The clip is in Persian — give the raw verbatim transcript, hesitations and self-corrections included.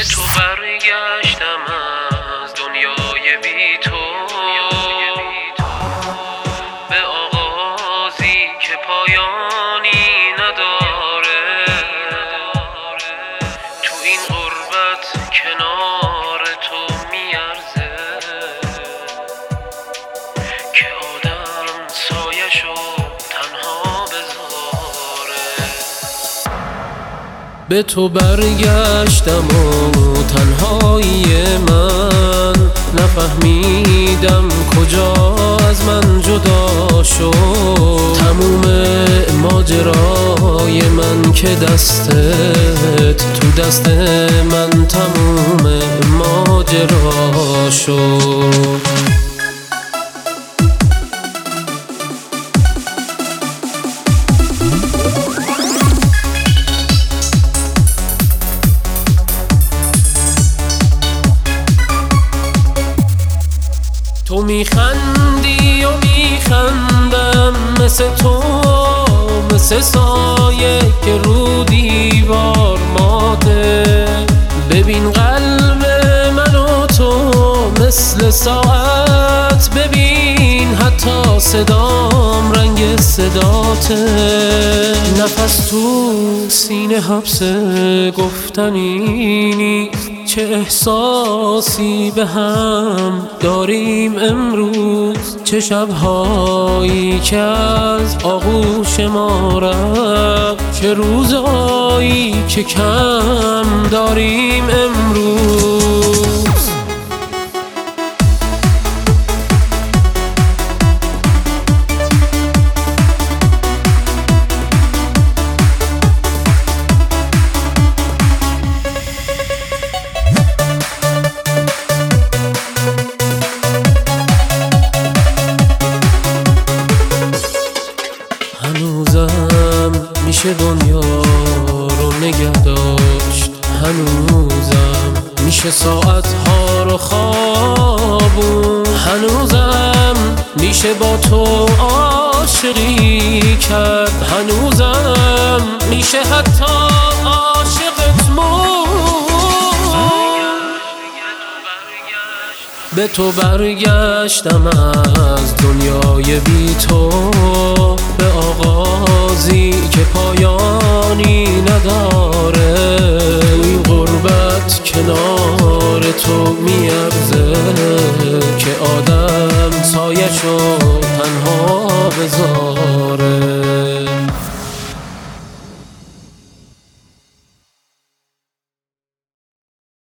تو برگشتم از دنیای بی تو، به آغازی که پایانی نداره. تو این غربت کنار تو میارزه که آدم سایه‌شو تنها بذاره. به تو برگشتم و تنهایی من نفهمیدم کجا از من جدا شد. تموم ماجرای من که دستت تو دست من تموم ماجرا شد. تو میخندی و میخندم مثل تو، مثل سایه که رو دیوار ماته. ببین قلب من و تو مثل ساعت، ببین حتی صدام رنگ صداته. نفس تو سینه حبس گفتنی نیست، چه احساسی به هم داریم امروز. چه شبهایی که از آغوش ما رفت، چه روزایی که کم داریم امروز. هنوزم میشه دنیا رو نگه داشت، هنوزم میشه ساعتها رو خوابون، هنوزم میشه با تو عاشقی کرد، هنوزم میشه حتی عاشقت موند. به تو برگشتم از دنیای بی تو، به آغازی که پایانی نداره. این غربت کنار تو میارزه که آدم سایه‌شو تنها بذاره.